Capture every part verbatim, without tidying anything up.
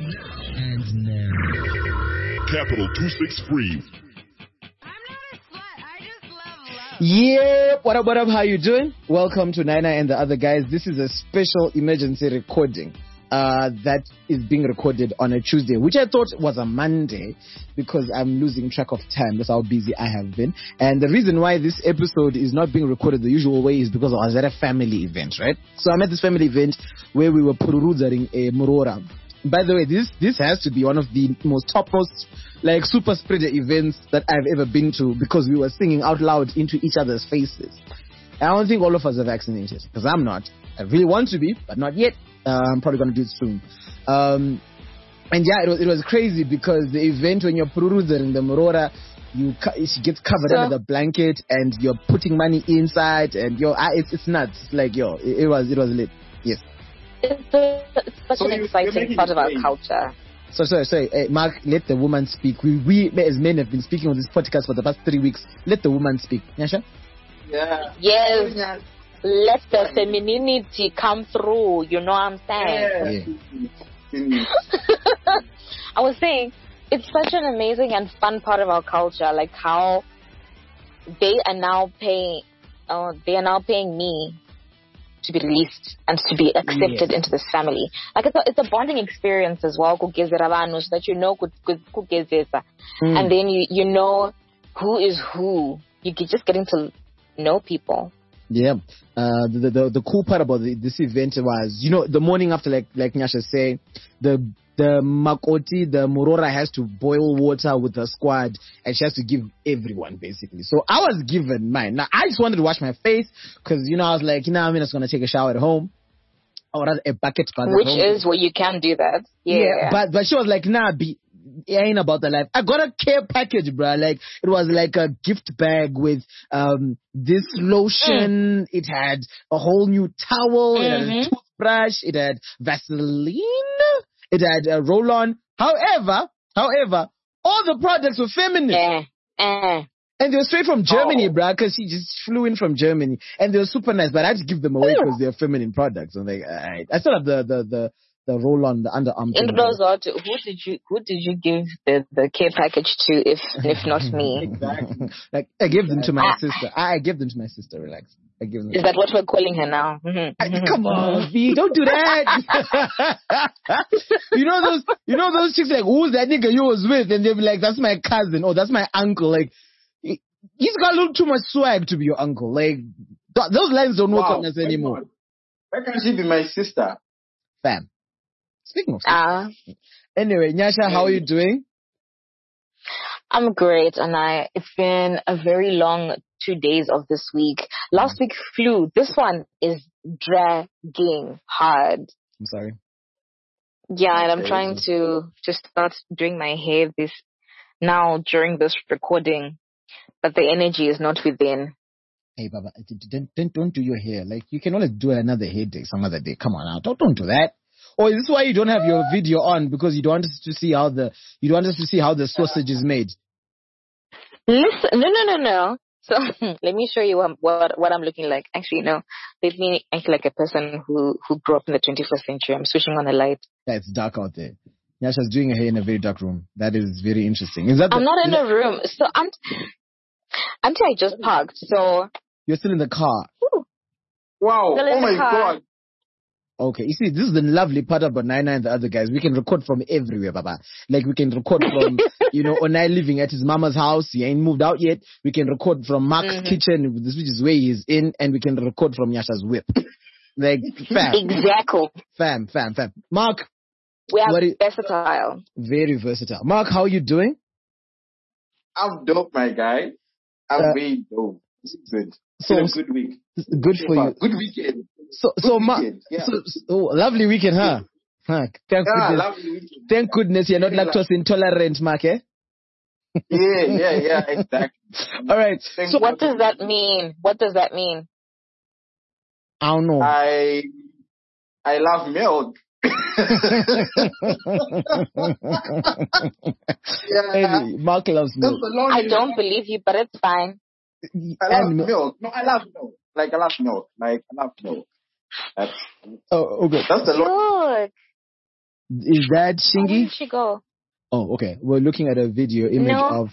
And now. Capital two six three. Yeah, what up, what up, how you doing? Welcome to Nina and the Other Guys. This is a special emergency recording uh, that is being recorded on a Tuesday, which I thought was a Monday because I'm losing track of time. That's how busy I have been. And the reason why this episode is not being recorded the usual way is because I was at a family event, right? So I'm at this family event where we were pururudzaring a Murora. By the way, this this has to be one of the most topmost, like, super spreader events that I've ever been to because we were singing out loud into each other's faces. I don't think all of us are vaccinated because I'm not. I really want to be, but not yet. Uh, I'm probably going to do it soon. Um, and yeah, it was, it was crazy because the event when you're pururudzaring the Murora, you she gets covered so, under the blanket and you're putting money inside and yo, it's it's nuts. Like yo, it, it was it was lit. Yes. It's, a, it's such so an you, exciting part of our culture. So sorry, sorry, hey, Mark, let the woman speak. We, we as men have been speaking on this podcast for the past three weeks. Let the woman speak. Nyasha? Yeah. Yes. Yeah. Let the femininity come through. You know what I'm saying? Yeah. I was saying, it's such an amazing and fun part of our culture. Like how they are now paying, uh, they are now paying me to be released and to be accepted yes. into this family. Like it's a, it's a bonding experience as well, so that you know mm. and then you you know who is who. You get just getting to know people. Yeah. Uh, the, the the cool part about the, this event was, you know, the morning after, like like Nyasha said, the the Makoti, the Murora has to boil water with her squad and she has to give everyone basically. So I was given mine. Now I just wanted to wash my face because, you know, I was like, you know, I'm just going to take a shower at home. Or rather a bucket bath Which at home. is where you can do that. Yeah. yeah but, but she was like, nah, be, it ain't about the life. I got a care package, bruh. Like, it was like a gift bag with um this lotion. Mm. It had a whole new towel. Mm-hmm. It had a toothbrush. It had Vaseline. It had a roll-on. However, however, all the products were feminine. Eh, eh. And they were straight from Germany, oh. bruh, because she just flew in from Germany. And they were super nice, but I had to give them away because they're feminine products. And like, alright. I still have the, the, the, the roll-on, the underarm. In those are to, who did you, who did you give the, the care package to if, if not me? Exactly. Like, I gave them to my sister. I, I gave them to my sister, relax. I give them Is that what we're calling her now? I, come on, V, don't do that. you know those, you know those chicks like, who's that nigga you was with? And they'll be like, that's my cousin, or that's my uncle. Like, he's got a little too much swag to be your uncle. Like, th- those lines don't work wow, on us anymore. Why can't she be my sister? Fam. Speaking of uh, Anyway, Nyasha, how are you doing? I'm great, and I, it's been a very long two days of this week. Last week flew. This one is dragging hard. I'm sorry. Yeah, and I'm trying to, to start doing my hair this now during this recording, but the energy is not within. Hey, Baba, don't, don't, don't do your hair. Like, you can always do another hair day some other day. Come on now. Don't, don't do that. Or is this why you don't have your video on? Because you don't want us to see how the, you don't want us to see how the sausage is made? Listen, no, no, no, no. So, let me show you what, what, what I'm looking like. Actually, no. Let me act like a person who, who grew up in the twenty-first century. I'm switching on the light. Yeah, it's dark out there. Nyasha's doing her hair in a very dark room. That is very interesting. Is that the, I'm not in a room. So, I'm, until I just parked, so. You're still in the car. Ooh. Wow. Oh my God. Okay, you see, this is the lovely part about Nina and the Other Guys. We can record from everywhere, Baba. Like, we can record from, you know, Onai living at his mama's house. He ain't moved out yet. We can record from Mark's mm-hmm. kitchen, which is where he's in, and we can record from Yasha's whip. Like, fam. Exactly. Fam, fam, fam. Mark. We are you, versatile. Very versatile. Mark, how are you doing? I'm dope, my guy. I'm uh, very dope. It's good. So, it's a good week. Good for you. Good weekend. So, good so, weekend. Ma- yeah. so, so oh, lovely weekend, huh? Huh. Thank yeah, goodness. Lovely weekend. Thank goodness you're not lactose intolerant, Mark, eh? yeah, yeah, yeah, exactly. All right. So, what does that mean? What does that mean? I don't know. I, I love milk. yeah. Hey, Mark loves milk. I don't believe you, but it's fine. I love and milk. No, I love milk. Like, I love milk. Like, I love milk. That's, oh, okay. That's the long. Is that Where Shingy? did she go? Oh, okay. We're looking at a video image No. of,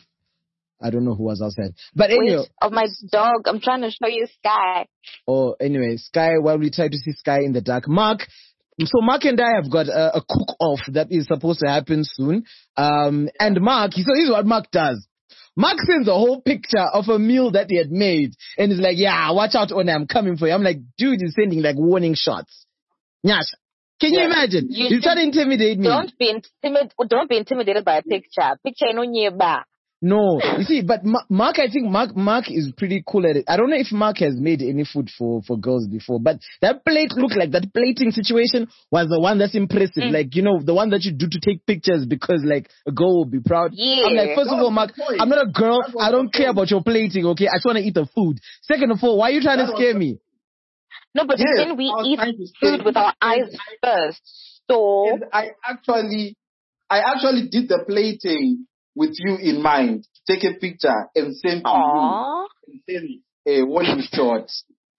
I don't know who was outside. But anyway. Wait, of my dog. I'm trying to show you Sky. Oh, anyway, Sky, while we try to see Sky in the dark. Mark, so Mark and I have got a, a cook-off that is supposed to happen soon. Um, and Mark, so this is what Mark does. Mark sends a whole picture of a meal that he had made. And he's like, yeah, watch out, Ona, I'm coming for you. I'm like, dude, he's sending like warning shots. Nyash, can you Yeah. imagine? You He's trying to intimidate me. Don't be intimidated. Don't be intimidated by a picture. Picture no nearby. No, you see, but Ma- Mark, I think Mark, Mark is pretty cool at it. I don't know if Mark has made any food for, for girls before, but that plate looked like that plating situation was the one that's impressive. Mm. Like, you know, the one that you do to take pictures because like a girl will be proud. Yeah. I'm like, first of That all, was Mark, the point. I'm not a girl. That was I don't the care point. about your plating, okay? I just want to eat the food. Second of all, why are you trying That to was scare the- me? No, but Yes, then we I was eat trying to say- food with our eyes first. So And I actually, I actually did the plating with you in mind. Take a picture and send to you. aww. And send a warning shot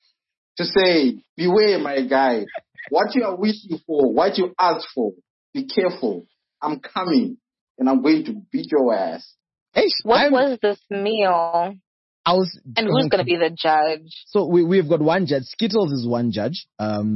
to say, beware, my guy. What you are wishing for, what you ask for, be careful. I'm coming and I'm going to beat your ass. Hey, What I'm- was this meal? I was, And who's gonna be the judge? So we, we've got one judge. Skittles is one judge,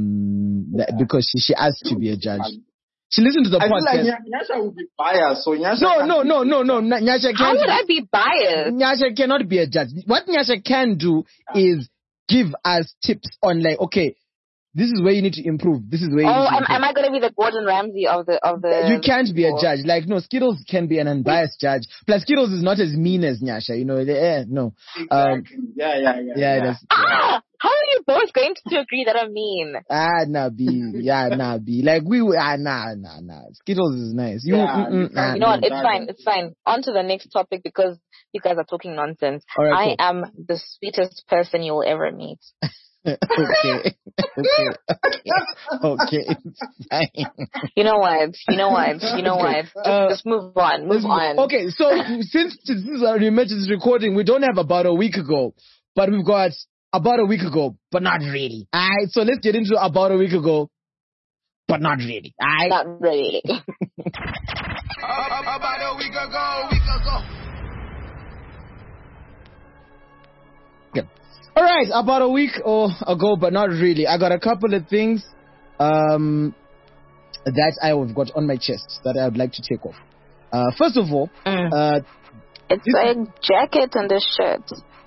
um, that, because she, she asked to be a judge. She listened to the I feel like podcast. Nya- Nyasha would be biased, so Nyasha No, can't no, be- no, no, no. N- Nyasha How can't. would I be biased? Nyasha cannot be a judge. What Nyasha can do is give us tips on like, okay, this is where you need to improve. This is where you Oh, need to am, improve. am I gonna be the Gordon Ramsay of the of the? You can't be a school? judge. Like, no, Skittles can be an unbiased judge. Plus, Skittles is not as mean as Nyasha. You know, eh, no. Um, Exactly. yeah, yeah, yeah. yeah, that's, Ah, how are you both going to agree that I'm mean? ah, nah, B. Yeah, nah, B. Like, we, ah, nah, nah, nah. Skittles is nice. You, Yeah, mm-mm, you can't- nah. You know what? It's That- fine. It's fine. On to the next topic because you guys are talking nonsense. All right, I am the sweetest person you will ever meet. okay. okay. Okay. Okay. It's fine. You know what? You know what? You know what? Just, Uh, just move on. Move Let's- on. Okay, so since this is our emergency recording, we don't have about a week ago, but we've got about a week ago, but not really. Alright, so let's get into about a week ago, but not really. Alright. Not really. About a week ago, week ago. All right, about a week or ago, but not really. I got a couple of things um, that I have got on my chest that I would like to take off. Uh, first of all, Mm. uh, It's a jacket and a shirt.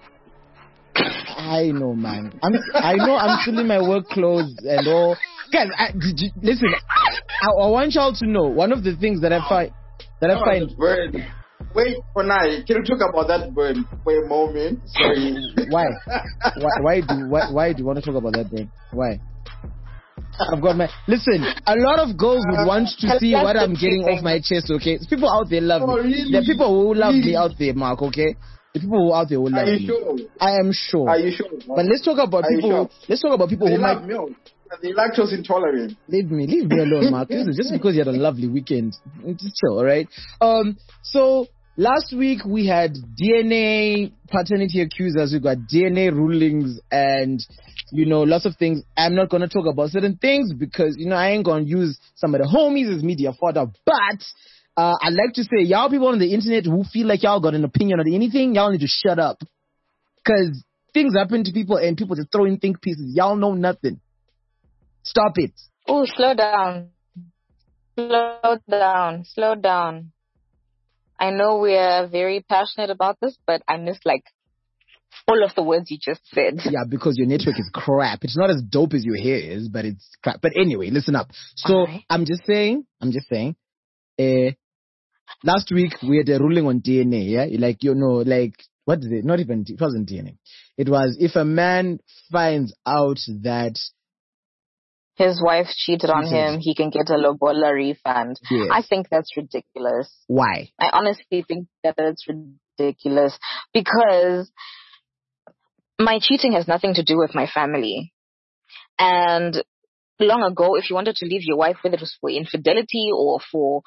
I know, man. I'm, I know I'm still in my work clothes and all. Guys, I, did you, listen, I, I want y'all to know one of the things that I find that I Oh, find. the bird. Wait, for now, can you talk about that bird for a moment? Sorry. Why? why? Why do why, why do you want to talk about that, bro? Why? I've got my listen. A lot of girls would want to see what I'm getting off my chest. Okay, people out there love Oh, me. really? There are people who love me Really? out there, Mark. Okay, the people who out there who love Are you me. sure? I am sure. Are you sure? But let's talk about Are you people. sure? Let's talk about people They who love might milk. Are they lactose intolerant? leave me, leave me alone, Mark. Listen, just because you had a lovely weekend, just chill, all right? Um, so last week we had D N A paternity accusers. We got D N A rulings, and you know, lots of things. I'm not gonna talk about certain things because you know I ain't gonna use some of the homies as media fodder. But uh, I'd like to say, y'all people on the internet who feel like y'all got an opinion on anything, y'all need to shut up, because things happen to people and people just throw in think pieces. Y'all know nothing. Stop it. Oh, slow down. Slow down. Slow down. I know we are very passionate about this, but I missed like all of the words you just said. Yeah, because your network is crap. It's not as dope as your hair is, but it's crap. But anyway, listen up. So Alright. I'm just saying, I'm just saying, uh, last week we had a ruling on D N A, yeah? Like, you know, like, what is it? Not even, it wasn't D N A. It was if a man finds out that, His wife cheated on Cheated. him, he can get a lobola refund. yes, I think that's ridiculous. why? I honestly think that it's ridiculous because my cheating has nothing to do with my family. And long ago, if you wanted to leave your wife, whether it was for infidelity or for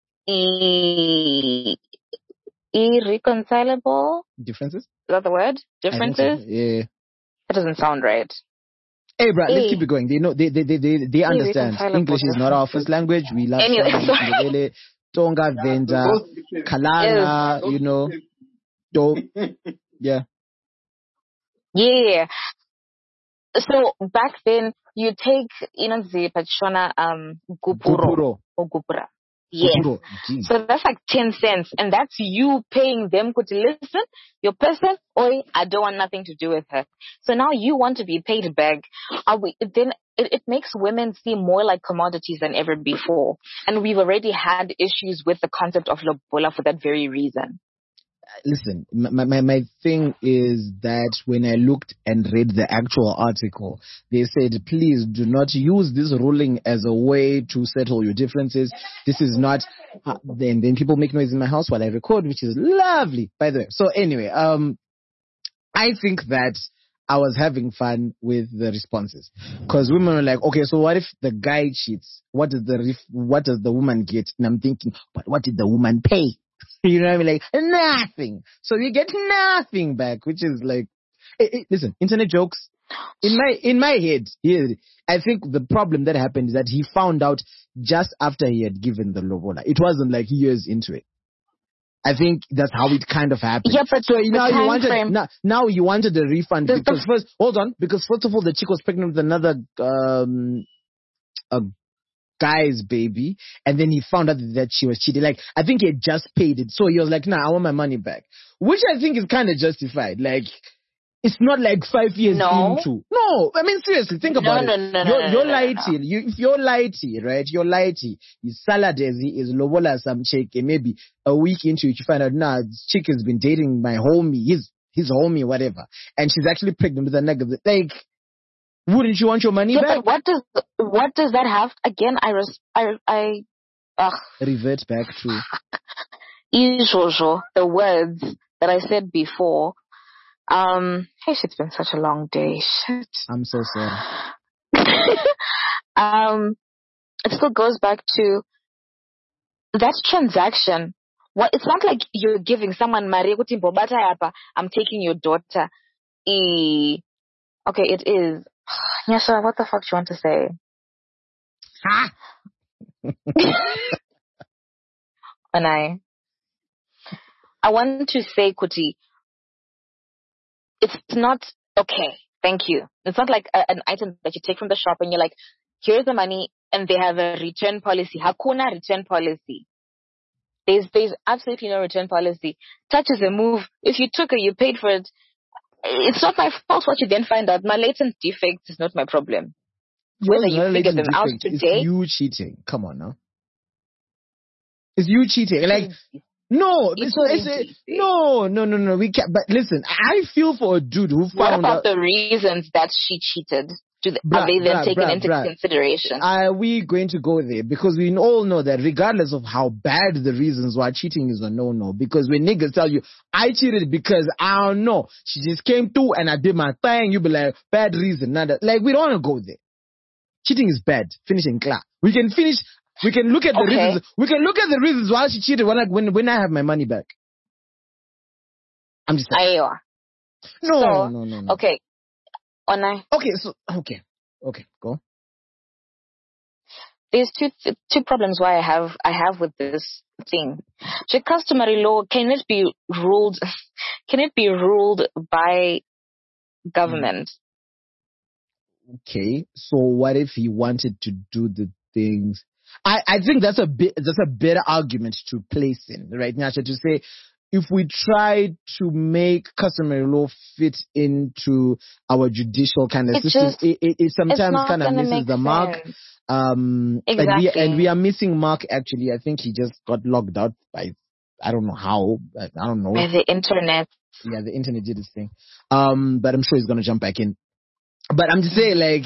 e- irreconcilable, Differences? is that the word? I think so. Differences? Yeah. That doesn't sound right. Hey, bro, let's Hey. keep it going. They know, they, they, they, they, they understand. reconcilable English is not our first language. We love Anyway, Shona, sorry. Ndebele, Tonga, Venda, Those different- Kalana, those you know, different- Do, yeah. Yeah. So back then, you take, you know, the Pachona, um, Gupuro. Gupuro. Or Gupura. Yes. Gupuro. Jeez. So that's like ten cents. And that's you paying them to listen, your person, oi, I don't want nothing to do with her. So now you want to be paid back. Are we, then it, it makes women seem more like commodities than ever before. And we've already had issues with the concept of lobola for that very reason. Listen, my, my, my thing is that when I looked and read the actual article, they said, please do not use this ruling as a way to settle your differences. This is not, uh, then, then people make noise in my house while I record, which is lovely, by the way. So anyway, um, I think that I was having fun with the responses, because women were like, okay, so what if the guy cheats? What does the, ref- what does the woman get? And I'm thinking, but what did the woman pay? You know what I mean? Like, nothing. So you get nothing back, which is like, eh, eh, listen, internet jokes. In my, in my head, here, I think the problem that happened is that he found out just after he had given the lobola. It wasn't like years into it. I think that's how it kind of happened. Yeah, but so the now you time wanted, frame- now, now you wanted a refund Does the- because first, hold on, because first of all, the chick was pregnant with another, um, a guy's baby, and then he found out that she was cheating. Like, I think he had just paid it, so he was like, nah, I want my money back, which I think is kind of justified. Like, it's not like five years No. into. No, I mean, seriously, think No, about no, it. no, no, You're, no, you're no, no, lighty. no. You, if you're lighty, right? You're lighty. Is saladezi, is lobola some chick, and maybe a week into it, you find out, nah, this chick has been dating my homie, his, his homie, whatever, and she's actually pregnant with a nigga. Like, wouldn't you want your money Yeah, back? but what does what does that have? Again, I res, I I ugh, Revert back to. Ijojo, the words that I said before. Um, hey, it's been such a long day. Shit. I'm so sorry. um, it still goes back to that transaction. What? It's not like you're giving someone Maria Kutimbo Bata Yapa, I'm taking your daughter. E. Okay, it is. Nyasha, what the fuck do you want to say? Ha! And I, I want to say, Kuti, it's not okay. Thank you. It's not like a, an item that you take from the shop and you're like, here's the money, and they have a return policy. Hakuna return policy. There's there's absolutely no return policy. Touch is a move. If you took it, you paid for it. It's not my fault what you then find out. My latent defect is not my problem. Yours Whether is you not a figure latent them out defect. today. It's you cheating. Come on now. It's you cheating. Like, no, it's, It's it's, already- no, no, no, no. We can't. But listen, I feel for a dude who What found about out. the reasons that she cheated? Do they, Bruh, are they then bruh, taken bruh, into bruh. consideration? Are we going to go there? Because we all know that regardless of how bad the reasons why cheating is a no-no, because when niggas tell you, I cheated because I don't know, she just came through and I did my thing, you be like, bad reason. None of, like, we don't want to go there. Cheating is bad. Finishing class. We can finish, we can look at the Okay. reasons, we can look at the reasons why she cheated when I, when, when I have my money back. I'm just saying. Aiwa. No, So, no, no, no. Okay. Ona, Okay, so, okay. Okay, go. there's two two problems why I have I have with this thing. The customary law can it be ruled can it be ruled by government? Okay, so what if he wanted to do the things? I, I think that's a bit that's a better argument to place in, right, Nyasha, to say if we try to make customary law fit into our judicial kind of It system, just- it, it, it sometimes not kind of gonna misses make the mark. sense. Um, and we Exactly. and we are missing Mark. Actually, I think he just got logged out by I don't know how. I I don't know. By the internet. Yeah, the internet did its thing. Um, but I'm sure he's gonna jump back in. But I'm just saying, like,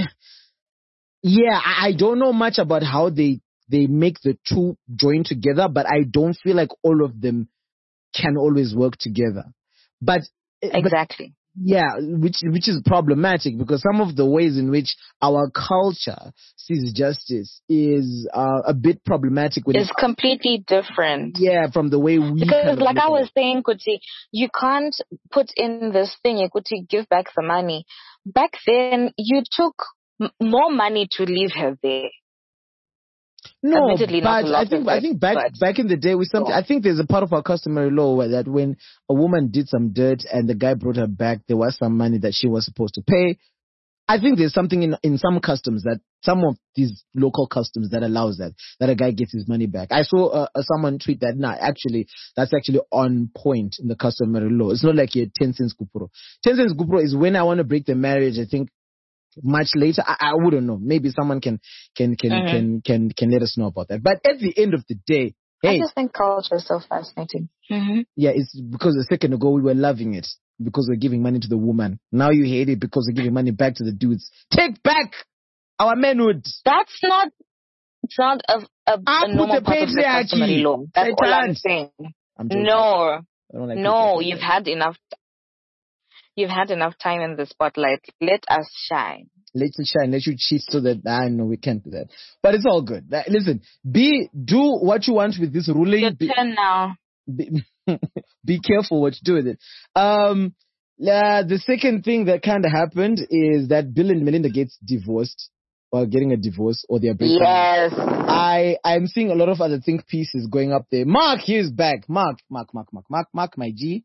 yeah, I, I don't know much about how they they make the two join together, but I don't feel like all of them can always work together. But but Exactly. yeah, which which is problematic because some of the ways in which our culture sees justice is uh, a bit problematic when It's it, completely different. yeah, from the way we Because kind of like look I at was it. saying, Kuti, you can't put in this thing, Kuti, give back the money. back then you took m- more money to leave her there. No, Admittedly, not but a lot I think of I it, think back but- back in the day, we something. I think there's a part of our customary law where that when a woman did some dirt and the guy brought her back, there was some money that she was supposed to pay. I think there's something in in some customs that some of these local customs that allows that that a guy gets his money back. I saw uh, uh, someone tweet that. Nah, actually, that's actually on point in the customary law. It's not like you're ten cents gupuro. Ten cents gupuro is when I want to break the marriage. I think much later. I, I wouldn't know. Maybe someone can can can Mhm. can can can let us know about that. But at the end of the day, I hey, just think culture is so fascinating. Mm-hmm. yeah, it's because a second ago we were loving it because we're giving money to the woman. Now you hate it because we're giving money back to the dudes. Take back our manhood. That's not. It's not a, a, Up a with normal the part of the customary patriarchy. law. That's all I'm Satan. saying. I'm joking. No, I don't like no, patriarchy. you've had enough. You've had enough time in the spotlight. Let us shine. Let you shine, let you cheat so that I know we can't do that. But it's all good. That- Listen, be do what you want with this ruling. Your Be, turn now. be, be careful what you do with it. Um, uh, the second thing that kind of happened is that Bill and Melinda Gates divorced, or getting a divorce, or they're breaking up. Yes. I I'm seeing a lot of other think pieces going up there. Mark, here's back. Mark, Mark, Mark, Mark, Mark, Mark, my G.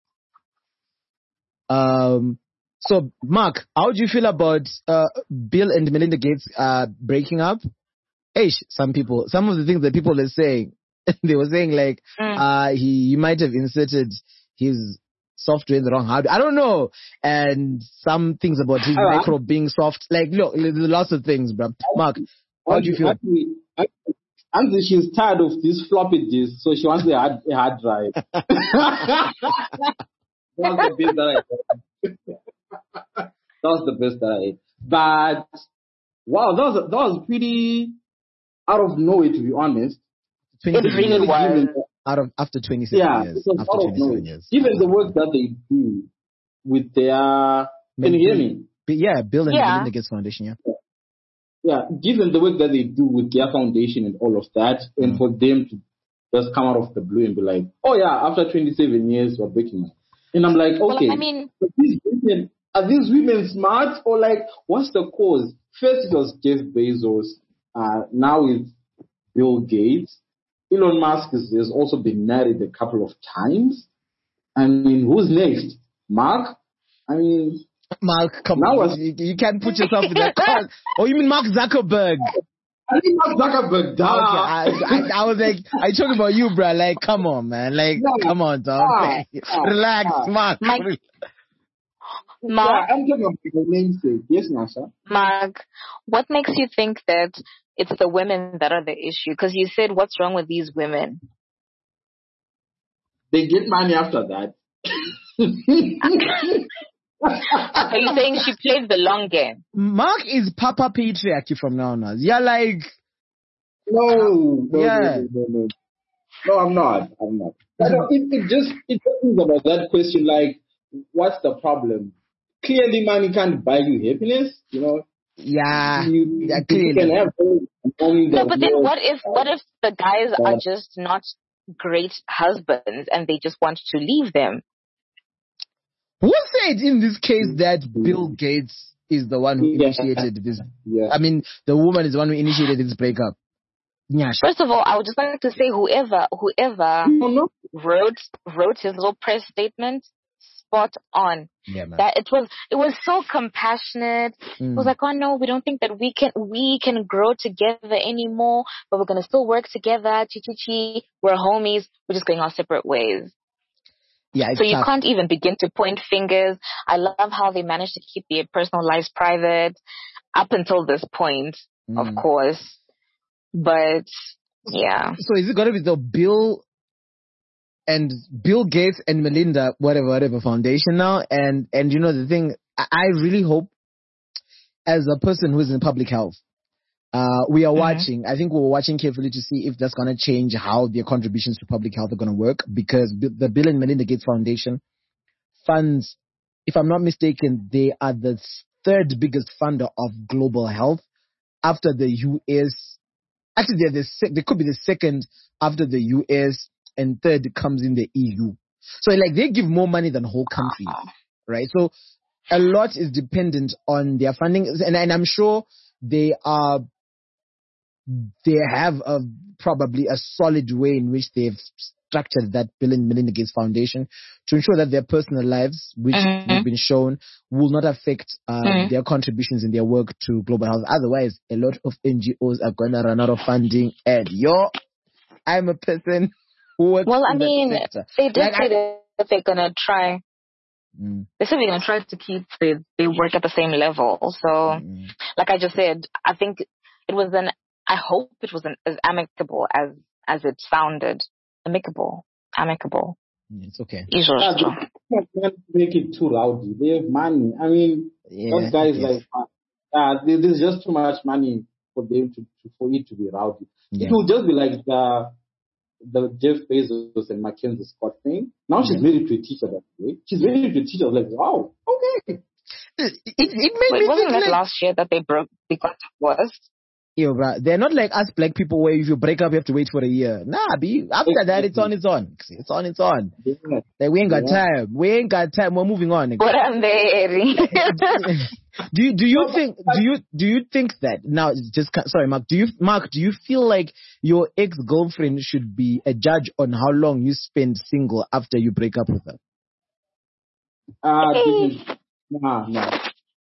Um. So, Mark, how do you feel about uh, Bill and Melinda Gates uh, breaking up? Hey, some people, some of the things that people are saying, they were saying like Mm. uh, he, he might have inserted his software in the wrong hardware. I don't know. And some things about his Uh, micro being soft. Like, look, there's lots of things, bro. Mark, how do you feel? Actually, actually, actually, she's tired of this floppy disk, so she wants a hard, a hard drive. That was the best that I had. That was the best that I had. But wow, that was that was pretty out of nowhere, to be honest. It twenty-seven really years. was. Given, Out of after twenty-seven yeah, years. it was After out of nowhere. twenty-seven years. Given the work that they do with their, can you hear me? But yeah, Bill and Yeah. Melinda Gates Foundation. Yeah. Yeah, given the work that they do with their foundation and all of that, and for them to just come out of the blue and be like, oh yeah, after twenty-seven years, we're breaking up. And I'm like, okay, Well, I mean, are these women, are these women smart, or like, what's the cause? First it was Jeff Bezos, uh, now it's Bill Gates. Elon Musk is, has also been married a couple of times. I mean, who's next? Mark? I mean, Mark, come Now on. was- You, you can't put yourself in that cause. Oh, you mean Mark Zuckerberg? I think Mark Zuckerberg, duh. Okay, I, I, I was like, I talking about you, bro. Like, come on, man. Like, No. come on, dog. Ah, ah, Relax, ah. Mark. Mike- Yeah, Mark, I'm talking about the namesake. Yes, Nasha. Mark, what makes you think that it's the women that are the issue? Because you said, what's wrong with these women? They get money after that. Are you saying she played the long game? Mark is Papa Patriarchy from now on. Yeah, like, No, no, Yeah. no, no, no. No, I'm not. I'm not. I know, it, it just it just is about that question. Like, what's the problem? Clearly, money can't buy you happiness. You know, yeah, you, yeah, you clearly. can have money No, that but then works. what if what if the guys are Yeah. just not great husbands and they just want to leave them? Who said in this case that Bill Gates is the one who Yeah. initiated this? Yeah. I mean, the woman is the one who initiated this breakup. Nyash. First of all, I would just like to say whoever whoever No, no. wrote wrote his little press statement, spot on. Yeah, man. That it was it was so compassionate. Mm. It was like, oh no, we don't think that we can we can grow together anymore, but we're gonna still work together. Chi chi chi. We're homies. We're just going our separate ways. Yeah, it's So you tough. can't even begin to point fingers. I love how they managed to keep their personal lives private up until this point, Mm. of course. But yeah. So is it gonna be the Bill and Bill Gates and Melinda, whatever, whatever foundation now? And and you know the thing, I, I really hope, as a person who's in public health, uh, we are Mhm. watching. I think we're watching carefully to see if that's gonna change how their contributions to public health are gonna work, because Bi- the Bill and Melinda Gates Foundation funds, if I'm not mistaken, they are the third biggest funder of global health after the U S. Actually, they're the sec- they could be the second after the U S, and third comes in the E U. So like they give more money than whole countries, right? So a lot is dependent on their funding, and, and I'm sure they are. They have a, probably a solid way in which they've structured that Bill and Melinda Gates Foundation to ensure that their personal lives, which Mm-hmm. have been shown, will not affect uh, Mm. their contributions in their work to global health. Otherwise, a lot of N G Os are going to run out of funding. And yo, I'm a person who works Well, I in that mean, sector. they did Like, say I- that they're gonna try. Mm, They said they're gonna try to keep the they work at the same level. So, mm. like I just said, I think it was an. I hope it was an, as amicable as as it sounded. Amicable, amicable. It's okay. Ijo, Yeah, ijo. they can't make it too rowdy. They have money. I mean, Yeah, those guys yes. like, uh, there- there's just too much money for them to, to for it to be rowdy. Yeah. It will just be like the the Jeff Bezos and Mackenzie Scott thing. Now she's Yeah. married to a teacher that way. She's married to a teacher. I was like, wow, okay. It, it, it made Wait, me wasn't think it like, last year that they broke they got divorced? yo, bro, they're not like us black people where if you break up, you have to wait for a year. Nah, be after that, it's on its own. It's on its on. Yeah. Like, we ain't got Yeah. time. We ain't got time. We're moving on. What am they? do you do you think do you do you think that now? it's Just ca- sorry, Mark. Do you Mark? Do you feel like your ex girlfriend should be a judge on how long you spend single after you break up with her? Uh, Hey. this is, nah, nah.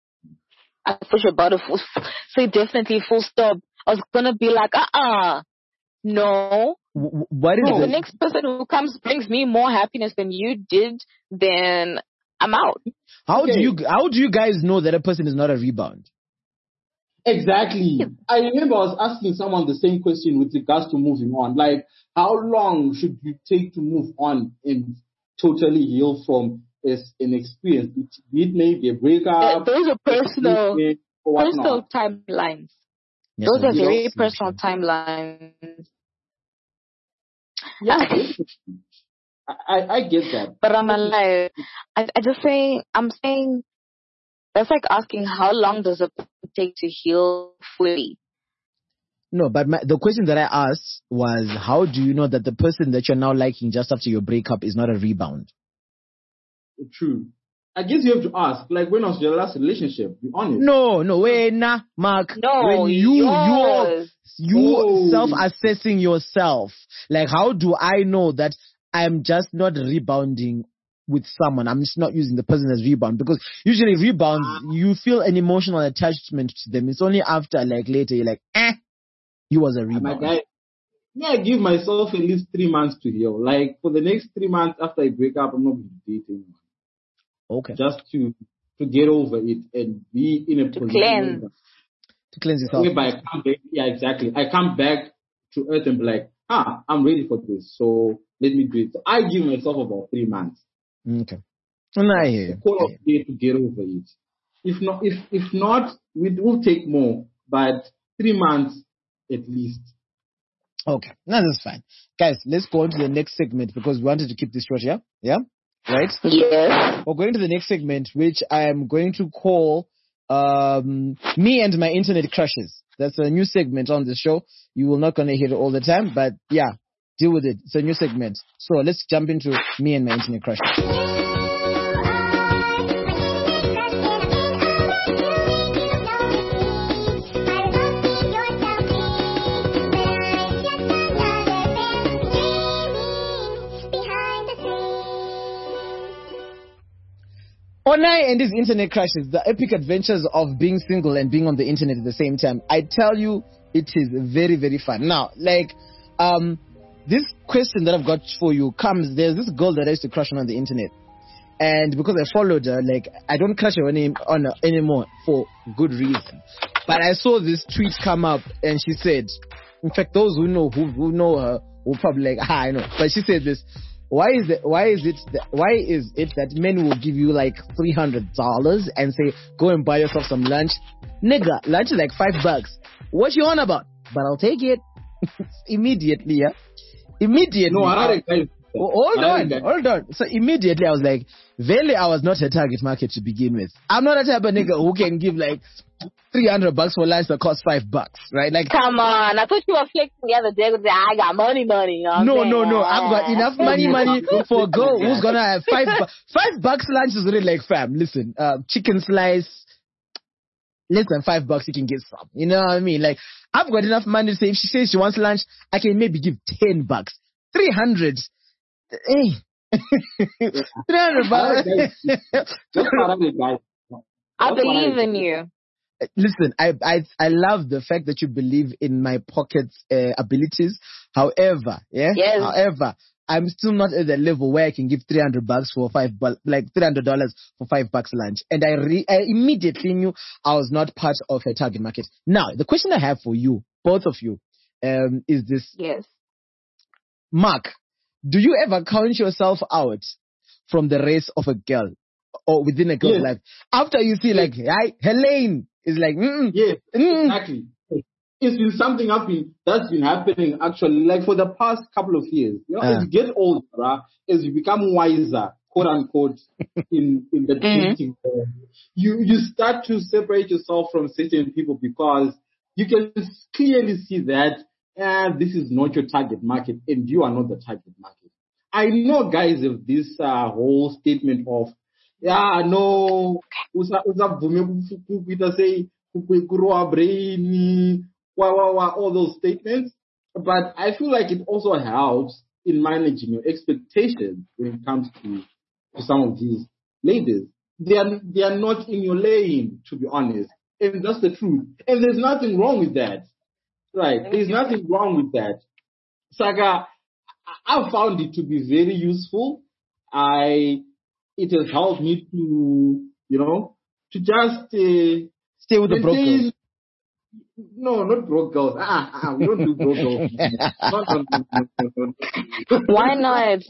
I push about a full, say definitely full stop. I was gonna be like, uh uh no. W- w- What is If the the next person who comes brings me more happiness than you did, then I'm out. how do Okay. you how do you guys know that a person is not a rebound? Exactly. I remember I was asking someone the same question with regards to moving on. Like, how long should you take to move on and totally heal from as an experience? Be it maybe a Uh, breakup, those are personal, or whatnot. personal timelines. Yes, Those I are do. very Yes, personal yes. timelines. Yeah, I, I, I get that. But I'm alive. I, I just say, I'm saying, that's like asking how long does a person take to heal fully? No, but my, the question that I asked was, how do you know that the person that you're now liking just after your breakup is not a rebound? True. I guess you have to ask, like, when was your last relationship? Be honest. No, no, wait, nah, Mark. No, when you yours. you you Oh. self-assessing yourself, like, how do I know that I'm just not rebounding with someone? I'm just not using the person as rebound, because usually rebounds, you feel an emotional attachment to them. It's only after, like, later you're like, eh, you was a My rebound. guy, yeah, I give myself at least three months to heal. Like, for the next three months after I break up, I'm not going to date anyone. Okay, Just to to get over it and be in a To position cleanse. to cleanse yourself. whereby I come back. Yeah, exactly. I come back to earth and be like, ah, I'm ready for this. So let me do it. So I give myself about three months. Okay, no, I hear you. Call I of day to get over it. If not, if if not, it will take more, but three months at least. Okay, no, that's fine. Guys, let's go on to the next segment because we wanted to keep this short, yeah? Yeah? Right? Yes. We're going to the next segment, which I am going to call um, Me and My Internet Crushes. That's a new segment on the show. You will not going to hear it all the time, but yeah, deal with it. It's a new segment. So let's jump into Me and My Internet Crushes. Onai and his internet crushes, the epic adventures of being single and being on the internet at the same time. I tell you, it is very, very fun. Now, like, um, this question that I've got for you comes, there's this girl that I used to crush on on the internet. And because I followed her, like, I don't crush her any, on her anymore for good reason. But I saw this tweet come up and she said, in fact, those who know, who, who know her will probably like, ah, I know. But she said this, Why is it? Why is it? That, why is it that men will give you like three hundred dollars and say, "Go and buy yourself some lunch"? Nigga, lunch is like five bucks. What you on about? But I'll take it immediately. Yeah, immediately. No, I had a guy Oh, hold on, hold on. So immediately I was like, Vele, I was not a target market to begin with. I'm not a type of nigga who can give like three hundred bucks for lunch that costs five bucks, right? Like, come on. I thought you were flexing the other day with the, I got money, money. You know no, no, no. I've got enough money, money for a girl who's gonna have five, bu- five bucks lunch is really like, fam, listen, uh, chicken slice, less than five bucks, you can get some. You know what I mean? Like, I've got enough money to say if she says she wants lunch, I can maybe give ten bucks. three hundred. Hey. three hundred bucks. I believe in you. Listen, I, I, I love the fact that you believe in my pocket's uh, abilities. However, yeah, yes. however, I'm still not at the level where I can give three hundred bucks for five, bu- like three hundred dollars for five bucks lunch. And I, re- I immediately knew I was not part of a target market. Now, the question I have for you, both of you, um, is this. Yes. Mark, do you ever count yourself out from the race of a girl or within a girl's yes. life? After you see like, hi, Helene is like, mm-mm, yes, mm-mm. exactly. It's been something I've been, that's been happening actually, like for the past couple of years. You know, uh. as you get older, right, as you become wiser, quote unquote, in, in the dating world, you, you start to separate yourself from certain people because you can clearly see that uh, this is not your target market and you are not the target market. I know guys have this uh, whole statement of, yeah, no, usa usa vume kupita say kukuroa brain, wa wa wa, all those statements. But I feel like it also helps in managing your expectations when it comes to, to some of these ladies. They are they are not in your lane, to be honest, and that's the truth. And there's nothing wrong with that, right? There's nothing wrong with that. Saga, I found it to be very useful. I It has helped me to, you know, to just uh, stay with the broke girls. No, not broke girls. Ah, ah, we don't do broke girls. no, no, no, no, no, no. Why not?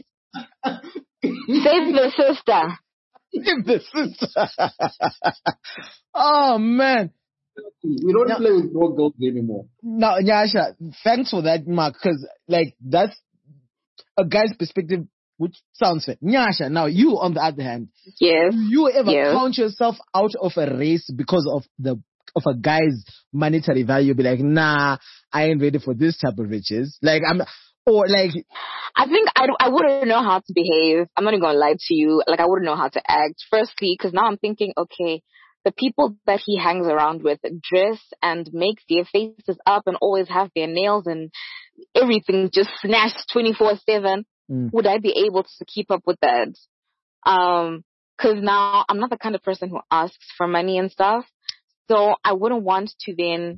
Save the sister. Save the sister. Oh man. We don't no. play with broke girls anymore. No, Nyasha, thanks for that, Mark, because like that's a guy's perspective. Which sounds fair. Nyasha, now you on the other hand, yes. do you ever yes. count yourself out of a race because of the of a guy's monetary value? Be like, nah, I ain't ready for this type of riches. Like I'm, or like, I think I, I wouldn't know how to behave. I'm not even gonna lie to you. Like I wouldn't know how to act. Firstly, because now I'm thinking, okay, the people that he hangs around with dress and make their faces up and always have their nails and everything just snatched twenty-four seven. Mm. Would I be able to keep up with that? Um, cause now I'm not the kind of person who asks for money and stuff. So I wouldn't want to then,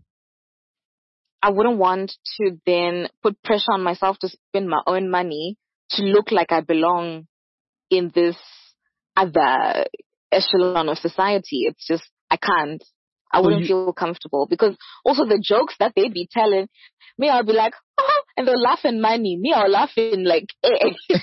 I wouldn't want to then put pressure on myself to spend my own money to look like I belong in this other echelon of society. It's just, I can't. I wouldn't you, feel comfortable because also the jokes that they'd be telling me, I'll be like, oh, and they'll laugh in money. Me, I'll laugh in like, eh.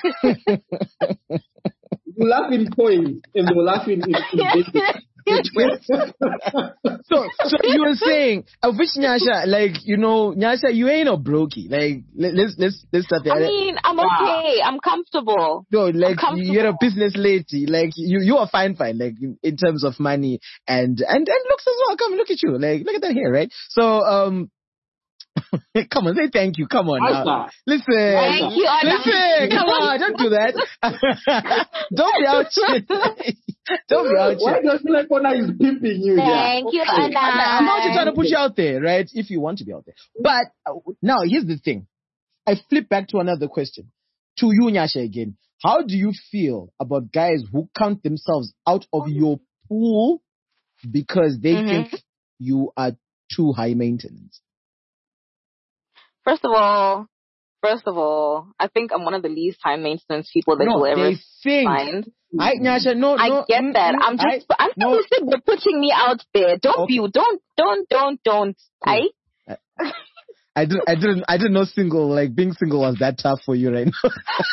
You laugh in coins and they'll laugh in, in, in so, so you were saying, of which Nyasha, like, you know, Nyasha, you ain't a brokey. Like, let, let's, let's, let's start there. I mean, I'm okay. I'm comfortable. No, like, comfortable. You're a business lady. Like, you, you are fine, fine, like, in, in terms of money and, and, and looks as well. Come, look at you. Like, look at that hair, right? So, um, come on, say thank you. Come on now. Listen, thank you, listen, come on, don't do that. Don't be out here. Don't be out here. Why does like Ona is pimping you? Thank yeah. you, Anna. I'm not just trying to put you out there, right? If you want to be out there. But uh, now, here's the thing. I flip back to another question. To you, Nyasha, again. How do you feel about guys who count themselves out of your pool because they mm-hmm. think you are too high maintenance? First of all, first of all, I think I'm one of the least high maintenance people that no, you'll ever think. find. I, Nyasha, no, I no, get that. I'm just, I, I'm no. just saying they're putting me out there. Don't okay. be, don't, don't, don't, don't. Cool. I, I didn't, I didn't, I didn't know single, like being single was that tough for you right now.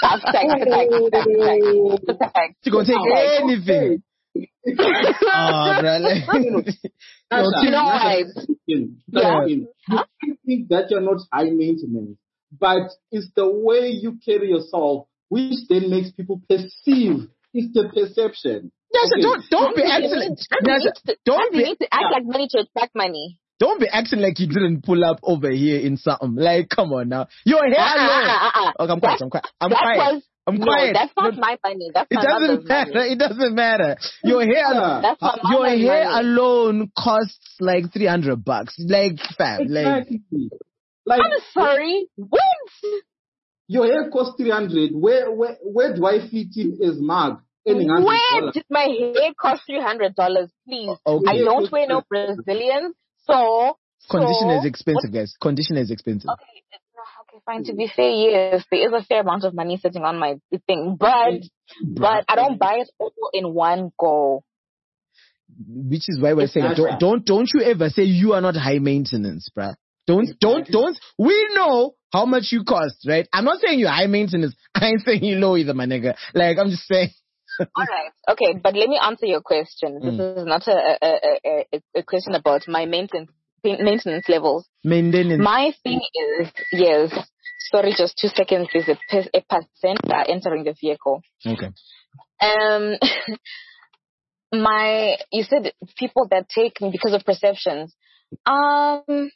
You're gonna take anything. Oh, bro, like, you know what? Yeah. You think that you're not high maintenance, but it's the way you carry yourself which then makes people perceive. It's the perception. Nyasha, Okay. don't don't be And you acting. need- like- and you Nyasha, need to- don't and you be need to act yeah. like money to attract money. don't be acting like you didn't pull up over here in something. Like, come on now, your hair Uh-uh, alone. uh-uh, uh-uh. Okay, I'm quiet. That- I'm quiet. I'm that quiet. was- I'm no, quiet. that's not No, my money. That's It my doesn't mother's matter. money. It doesn't matter. Your hair, Yeah. That's my uh, your mother's hair money. alone costs like three hundred bucks. Like, fam, like. Exactly. Like I'm sorry. What? your hair costs three hundred. Where where where do I fit in as Mark? Earning one hundred Where dollars. did my hair cost three hundred dollars? Please. Okay. I don't wear no Brazilians, so Conditioner so, is expensive, guys. Conditioner is expensive. Okay, it's not- okay, fine. To be fair, yes, there is a fair amount of money sitting on my thing, but but I don't buy it all in one go. Which is why we're It's saying not don't, right. don't don't you ever say you are not high maintenance, bruh. Don't don't don't. We know how much you cost, right? I'm not saying you're high maintenance. I ain't saying you low either, my nigga. Like I'm just saying. All right, okay, but let me answer your question. This Mm. is not a a, a a a question about my maintenance maintenance levels. Maintenance. My thing is yes. Sorry, just two seconds. There's a, pe- a passenger entering the vehicle. Okay. Um, my, you said people that take me because of perceptions. Um,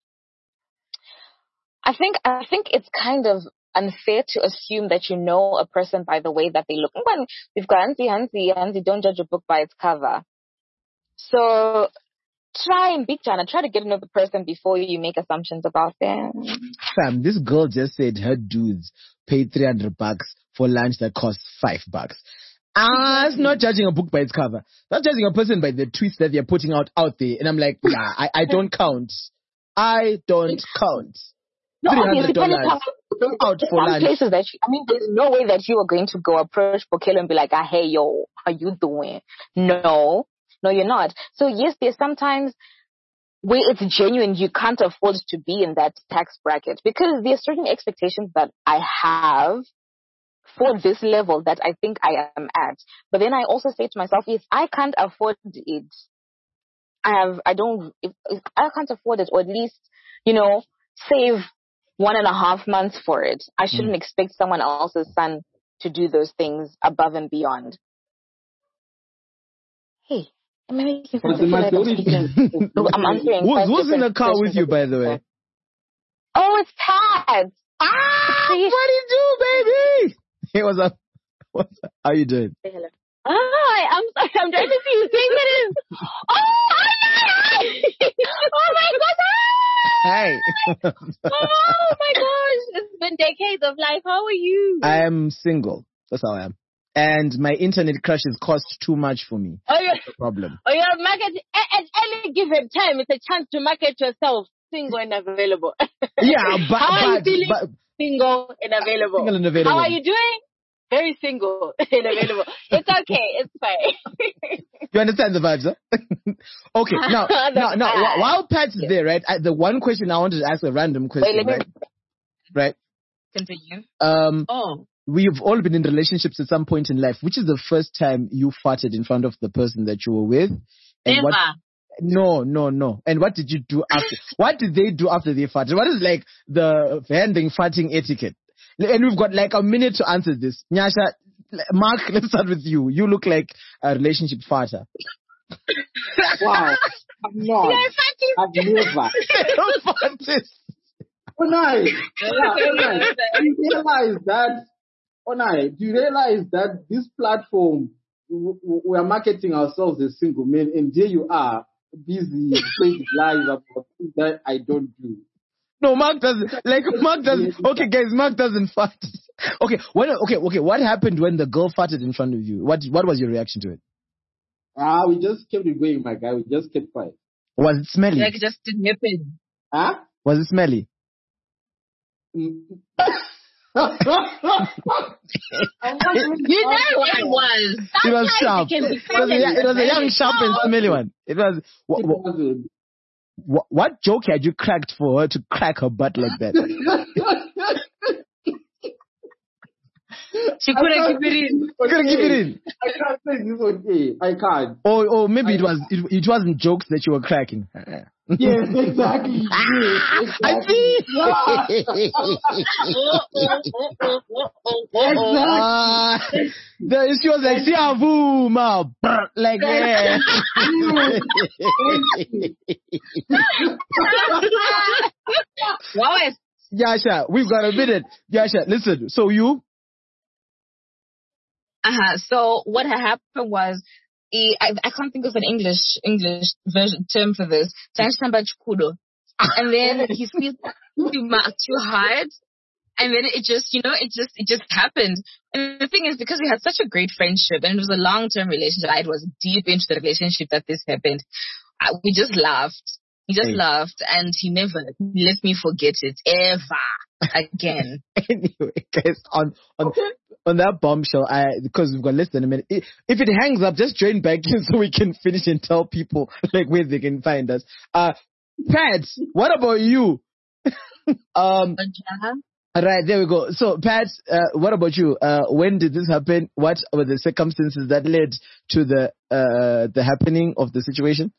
I think, I think it's kind of unfair to assume that you know a person by the way that they look. When we've got Hansi, Hansi, Hansi, don't judge a book by its cover. So try and be Jana, try to get to know the person before you make assumptions about them. Fam, this girl just said her dudes paid three hundred bucks for lunch that costs five bucks. Ah, it's not judging a book by its cover. That's judging a person by the tweets that they're putting out out there. And I'm like, nah, I, I don't count. I don't count. No, obviously, three hundred dollars out for some lunch. places that you, I mean, there's no way that you are going to go approach Bokelo and be like, ah, hey, yo, how you doing? No, no, you're not. So yes, there's sometimes where it's genuine, you can't afford to be in that tax bracket because there's certain expectations that I have for this level that I think I am at. But then I also say to myself, if I can't afford it, I have, I don't, if, if I can't afford it, or at least, you know, save one and a half months for it, I shouldn't mm. expect someone else's son to do those things above and beyond. Hey, am I making sense? I'm answering. Who's, who's in the car with you, by the way? Oh, it's Pat. Ah, what do you do, baby? Hey, what's up? What's up? How you doing? Say hello. Hi, I'm sorry. I'm trying to see you sing it. Oh, hi! Oh my God! Hi. Oh my gosh! It's been decades of life. How are you? I am single. That's how I am. And my internet crashes cost too much for me. Oh, yeah. That's the problem. Oh, you're market at, at any given time. It's a chance to market yourself. Single and available. Yeah, but how are but, you feeling? but Single and available. Single and available. How are you doing? Very single and available. It's okay. It's fine. You understand the vibes, huh? Okay, now, now, now, vibes. while Pat's Yes. there, right? I, the one question I wanted to ask, a random question, Wait, let me right? Right. continue. Um, Oh. We've all been in relationships at some point in life. Which is the first time you farted in front of the person that you were with? And Never. what? No, no, no. And what did you do after? What did they do after they farted? What is like the handing farting etiquette? And we've got like a minute to answer this. Nyasha, Mark, let's start with you. You look like a relationship farter. Wow. I'm not. I've never. Oh, no. Do you realize that? Oh, no. Do you realize that this platform, we are marketing ourselves as single men, and here you are, busy saying lies about things that I don't do. No, Mark doesn't. Like Mark doesn't. Okay, guys, Mark doesn't fart. Okay, when, okay, okay. What happened when the girl farted in front of you? What What was your reaction to it? Ah, we just kept it going, my guy. We just kept quiet. Was it smelly? Like just didn't happen. Huh? Was it smelly? Mm. You know what it was. It was sharp. It, It was, a, it was a young, sharp and smelly one. It was. What, It wasn't. what, what joke had you cracked for her to crack her butt like that? She couldn't keep it in. You couldn't keep it in. I can't say this one. Hey, I can't. Or, or maybe it was. It, it wasn't jokes that you were cracking. Yes, exactly. Ah, Yes, I see. Ah, the, she was like, "Siavu, ma," like yeah. Wow. Yasha, we've got a minute. Yasha, listen. So you? Uh-huh. So what had happened was, he, I, I can't think of an English English version term for this. And then he squeezed too much, too hard, and then it just, you know, it just it just happened. And the thing is, because we had such a great friendship, and it was a long-term relationship, I was deep into the relationship that this happened. I, we just laughed. He just Hey. laughed, and he never let me forget it ever again. Anyway, guys, on on on that bombshell, I because we've got less than a minute. i- If it hangs up, just join back in so we can finish and tell people like where they can find us. Uh, Pat, what about you? um, But yeah, all right, there we go. So, Pat, uh, what about you? Uh, when did this happen? What were the circumstances that led to the uh the happening of the situation?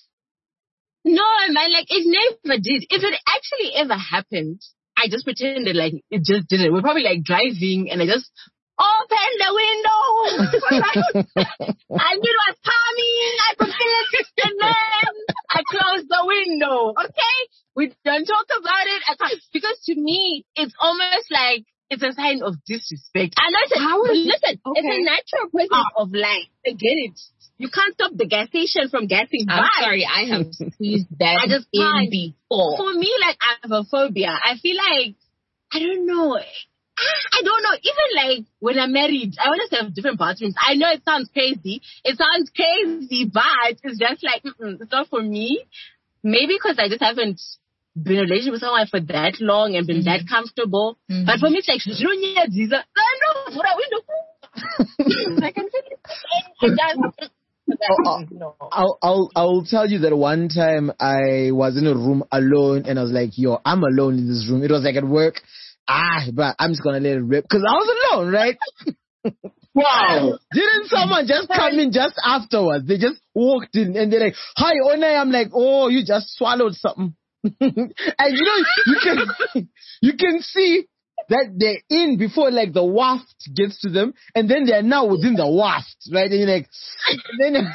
No, man, like it never did. If it actually ever happened, I just pretended like it just didn't. We're probably like driving and I just opened the window. I knew it was coming. I could feel it. And then I closed the window. Okay? We don't talk about it. I can't, because to me, it's almost like it's a sign of disrespect. I know it's a, How is it? listen, Okay. it's a natural process of life. I get it. You can't stop the gas station from gassing. I'm but sorry, I have squeezed that I just in can't. before. For me, like, I have a phobia. I feel like, I don't know. I don't know. Even like when I'm married, I want to have different bathrooms. I know it sounds crazy. It sounds crazy, but it's just like, mm-mm, it's not for me. Maybe because I just haven't been in a relationship with someone for that long and been that comfortable. Mhm. But for me, it's like, no, no, I can feel it. It does. Oh, No. I'll, I'll, I'll tell you that one time I was in a room alone and I was like, yo, I'm alone in this room. It was like at work. Ah, but I'm just going to let it rip because I was alone, right? Wow. Didn't someone just come in just afterwards? They just walked in and they're like, hi, Onay. I'm like, oh, you just swallowed something. And you know, you can, you can see that they're in before like the waft gets to them, and then they're now within the waft, right? And you're like, and then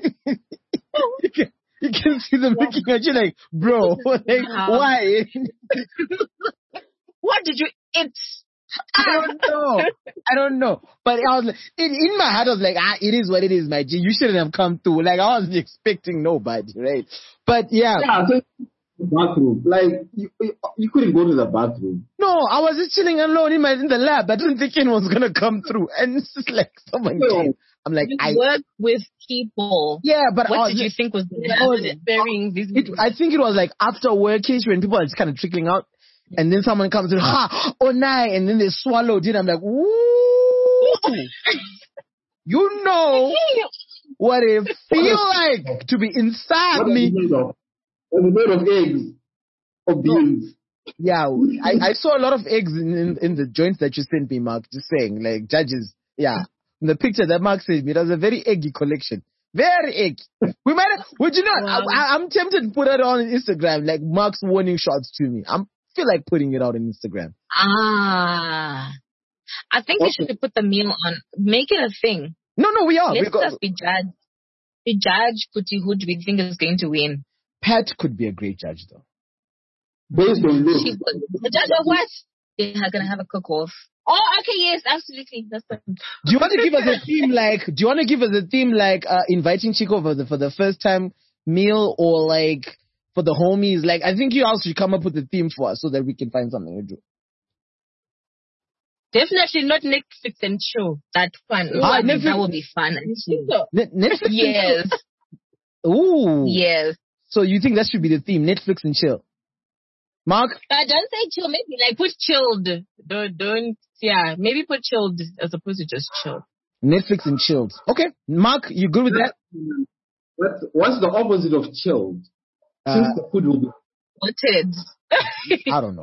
you, can, you can see them looking at you like, bro, like, why? What did you eat? I don't know. I don't know. But I was like, in, in my heart, I was like, ah, it is what it is, my G. You shouldn't have come through. Like, I wasn't expecting nobody, right? But yeah. Yeah, so bathroom. Like you, you couldn't go to the bathroom. No, I was just chilling alone in my in the lab. I didn't think anyone was gonna come through, and it's just like someone came. I'm like, You I work with people. yeah, but I What was, did you think was going to I was- happen? Very invisible. it, I think it was like after workish when people are just kind of trickling out, and then someone comes in, ha, oh night, and then they swallowed it. I'm like, ooh, you know what it feel like to be inside What are me. you made of? Are you made of eggs or beans? Yeah, I, I saw a lot of eggs in, in, in the joints that you sent me, Mark. Just saying, like judges. Yeah, in the picture that Mark sent me, it was a very eggy collection. Very eggy. We might, would you know? Wow. I, I'm tempted to put it on Instagram, like Mark's warning shots to me. I feel like putting it out on Instagram. Ah. I think you should put the meal on. Make it a thing. No, no, we are. We Let got, us be judged. Be judge, Kuti, who do we think is going to win? Pat could be a great judge, though. Based on this. She's the judge of what? They are going to have a cook-off. Oh, okay, yes, absolutely. That's the Do you want to give us a theme like? Do you want to give us a theme like uh, inviting Chico for the for the first time meal, or like for the homies? Like, I think you also should come up with a theme for us so that we can find something to do. definitely not Netflix and chill. That fun. Ah, That, Netflix- that will be fun. Actually. Net- Netflix. and Yes. chill. Ooh. Yes. So you think that should be the theme? Netflix and chill. Mark. But don't say chill. Maybe like put chilled. Don't, don't. Yeah, maybe put chilled as opposed to just chill. Netflix and chilled. Okay. Mark, you good with that? What's, what's the opposite of chilled? Uh, Since the food will be. Noted. I don't know.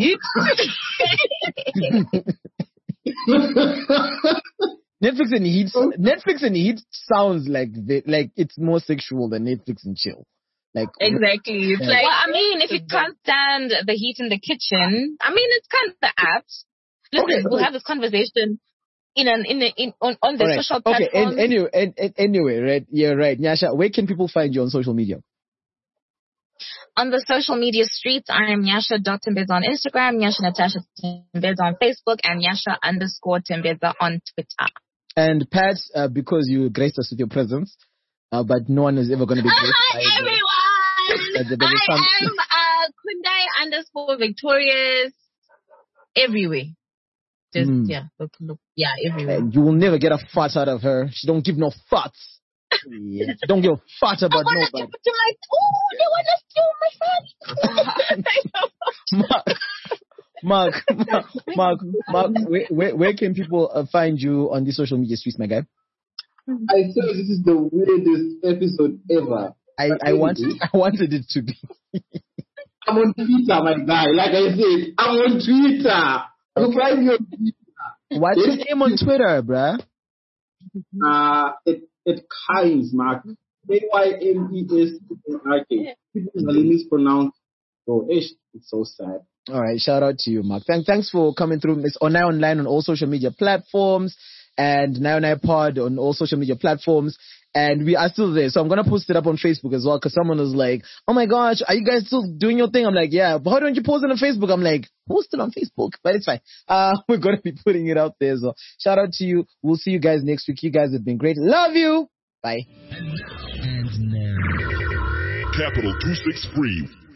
Netflix and heat. Netflix and heat sounds like the, like it's more sexual than Netflix and chill. Like Exactly. It's Yeah. like, Well, I mean, if you can't stand the heat in the kitchen, I mean, it's kind of apt. Listen, Okay, we'll okay. have this conversation in an in, a, in on on the all right. social Okay. platforms. And anyway, and, and anyway, right? Yeah, right. Nyasha, where can people find you on social media? On the social media streets, I am Nyasha dot Tembeza on Instagram, Nyasha Natasha Tembeza on Facebook, and Nyasha underscore Tembeza on Twitter. And Pat, uh, because you graced us with your presence, uh, but no one is ever going to be graced by hi the- everyone. Uh, the- the- I some- am uh, Kundai underscore Victorious everywhere. Just Mm. yeah, look, look, yeah, everywhere. Uh, you will never get a fart out of her. She don't give no farts. Yeah. She don't give a fart I about wanna nobody. give it to my. Oh, they wanna steal my phone. Mark, Mark, Mark, Mark, where, where, where can people uh, find you on the social media streets, my guy? I swear this is the weirdest episode ever. I, I wanted, I wanted it to be. I'm on Twitter, my guy. Like I said, I'm on Twitter. You find me on Twitter. What's your name on Twitter, bruh? Uh, it it Kymes, Mark. K Y M E S R K. People really mispronounce. Oh, ish, it's so sad. All right, shout out to you, Mark. Thank, thanks for coming through. It's Onai Online on all social media platforms and Nai Onai Pod on all social media platforms. And we are still there. So I'm going to post it up on Facebook as well because someone was like, oh my gosh, are you guys still doing your thing? I'm like, yeah, but how don't you post it on Facebook? I'm like, post it on Facebook, but it's fine. Uh, we're going to be putting it out there as well. Shout out to you. We'll see you guys next week. You guys have been great. Love you. Bye. Capital two six three